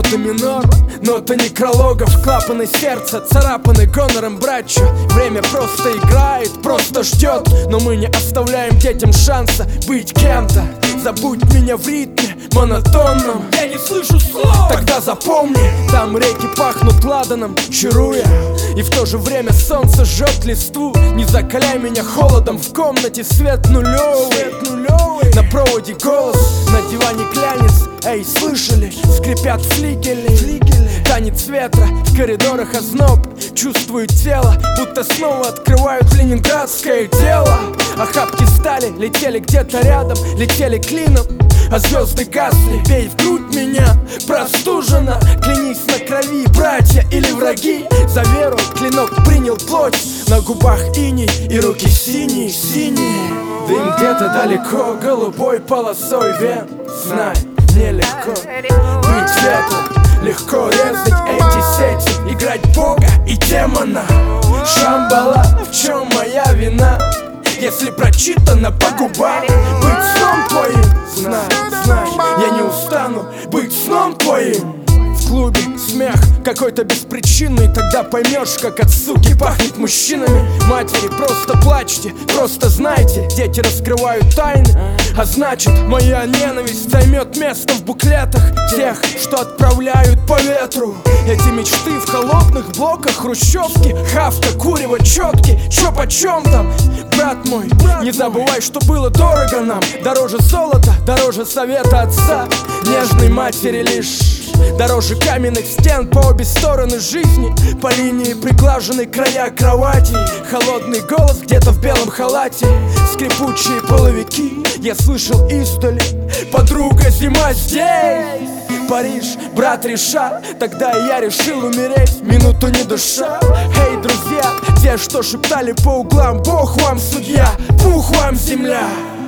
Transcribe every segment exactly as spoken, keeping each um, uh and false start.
аккорды минор, ноты некрологов, клапаны сердца, царапаны гонором, братча. Время просто играет, просто ждет, но мы не оставляем детям шанса быть кем-то. Забудь меня в ритме монотонном, я не слышу слов. Тогда запомни, там реки пахнут ладаном, чаруя, и в то же время солнце жжет листву. Не закаляй меня холодом, в комнате свет нулевый, свет нулевый. На проводе голос, на диване глянец. Эй, слышали? Скрипят флигели, флигели. Танец ветра, в коридорах озноб. Чувствую тело, будто снова открывают ленинградское дело. Охапки стали, летели где-то рядом, летели клином, а звезды гасли. Бей в грудь меня, простужена. Клянись на крови, братья или враги. За веру клинок принял плоть. На губах иней и руки синие, синие. Дым где-то далеко, голубой полосой вен. Знай, нелегко быть ветром, легко резать эти сети, играть бога и демона. Шамбала, в чем моя вина? Если прочитано по губам, быть сном твоим. Знай, знай, я не устану быть сном твоим. В клубе смех какой-то беспричинный, тогда поймешь, как от суки пахнет мужчинами. Матери, просто плачьте, просто знайте, дети раскрывают тайны, а значит, моя ненависть займет место в буклетах тех, что отправляют по ветру. Эти мечты в холодных блоках хрущевки, хавка, курево, четки, чё почем там? Брат мой, не забывай, что было дорого нам. Дороже золота, дороже совета отца, нежной матери лишь. Дороже каменных стен по обе стороны жизни, по линии приглажены края кровати. Холодный голос где-то в белом халате, скрипучие половики я слышал издали. Подруга, зима здесь. Париж, брат Риша, тогда я решил умереть, минуту не душа. Эй, друзья, те, что шептали по углам: Бог вам судья, пух вам земля.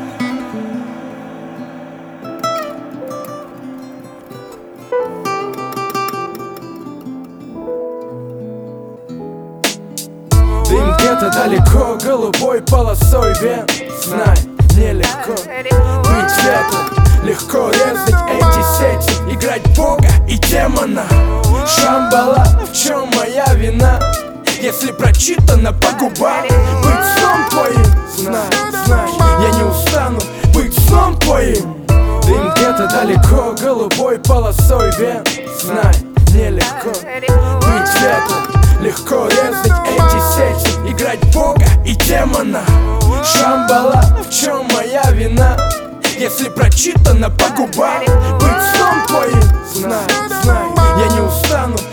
Дым где-то далеко, голубой полосой вен. Знай, нелегко быть ветром, легко резать эти сети, играть бога и демона. Шамбала, в чем моя вина? Если прочитано по губам, быть сном твоим. Знай, знай, я не устану быть сном твоим. Дым где-то далеко, голубой полосой вен. Знай, нелегко быть ветром, легко резать эти сети, играть бога и демона. Шамбала, в чем моя вина? Если прочитано по губам, быть сном твоим. Знай, знай, я не устану